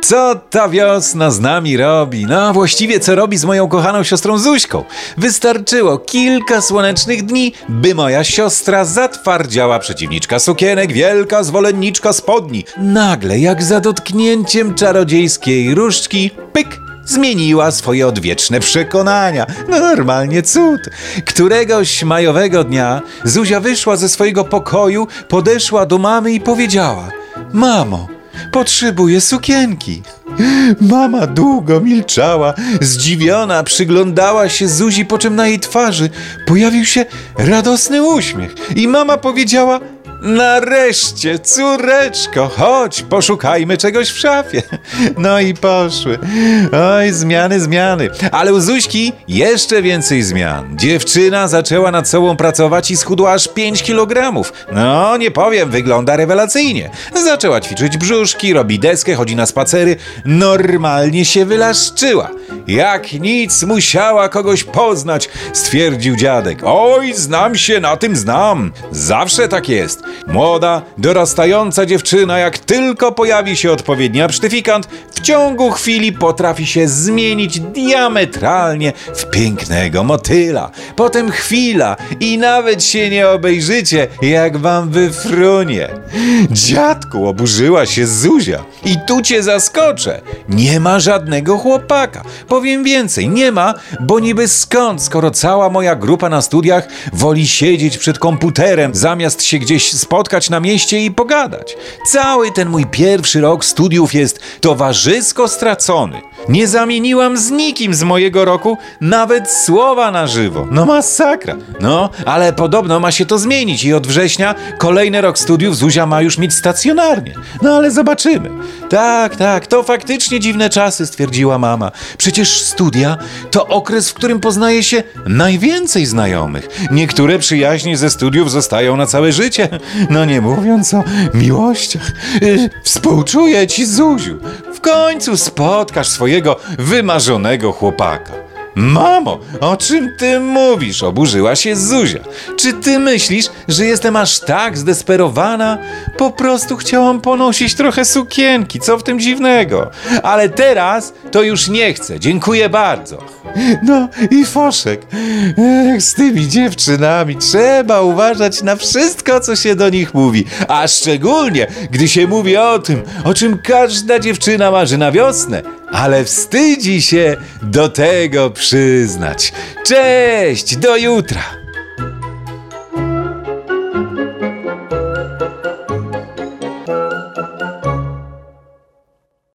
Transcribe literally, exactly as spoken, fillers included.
Co ta wiosna z nami robi? No, właściwie co robi z moją kochaną siostrą Zuśką? Wystarczyło kilka słonecznych dni, by moja siostra zatwardziała przeciwniczka sukienek, wielka zwolenniczka spodni. Nagle, jak za dotknięciem czarodziejskiej różdżki, pyk! Zmieniła swoje odwieczne przekonania. No normalnie cud. Któregoś majowego dnia Zuzia wyszła ze swojego pokoju, podeszła do mamy i powiedziała: mamo, potrzebuję sukienki. Mama długo milczała, zdziwiona przyglądała się Zuzi, po czym na jej twarzy pojawił się radosny uśmiech i mama powiedziała: nareszcie, córeczko, chodź, poszukajmy czegoś w szafie. No i poszły. Oj, zmiany, zmiany. Ale u Zuśki jeszcze więcej zmian. Dziewczyna zaczęła nad sobą pracować i schudła aż pięć kilogramów. No, nie powiem, wygląda rewelacyjnie. Zaczęła ćwiczyć brzuszki, robi deskę, chodzi na spacery. Normalnie się wylaszczyła. Jak nic, musiała kogoś poznać, stwierdził dziadek. Oj, znam się, na tym znam. Zawsze tak jest. Młoda, dorastająca dziewczyna, jak tylko pojawi się odpowiedni absztyfikant, w ciągu chwili potrafi się zmienić diametralnie w pięknego motyla. Potem chwila i nawet się nie obejrzycie, jak wam wyfrunie. Dziadku, oburzyła się Zuzia. I tu cię zaskoczę. Nie ma żadnego chłopaka. Powiem więcej, nie ma, bo niby skąd, skoro cała moja grupa na studiach woli siedzieć przed komputerem, zamiast się gdzieś spotkać na mieście i pogadać. Cały ten mój pierwszy rok studiów jest towarzysko stracony. Nie zamieniłam z nikim z mojego roku nawet słowa na żywo. No masakra. No, ale podobno ma się to zmienić i od września kolejny rok studiów Zuzia ma już mieć stacjonarnie. No ale zobaczymy. Tak, tak, to faktycznie dziwne czasy, stwierdziła mama. Przecież studia to okres, w którym poznaje się najwięcej znajomych. Niektóre przyjaźnie ze studiów zostają na całe życie. No nie mówiąc o miłościach. Yy, współczuję ci, Zuziu. W końcu spotkasz swojego wymarzonego chłopaka. Mamo, o czym ty mówisz? Oburzyła się Zuzia. Czy ty myślisz, że jestem aż tak zdesperowana? Po prostu chciałam ponosić trochę sukienki, co w tym dziwnego? Ale teraz to już nie chcę, dziękuję bardzo. No i foszek. Ech, z tymi dziewczynami trzeba uważać na wszystko, co się do nich mówi. A szczególnie, gdy się mówi o tym, o czym każda dziewczyna marzy na wiosnę, ale wstydzi się do tego przyznać. Cześć, do jutra!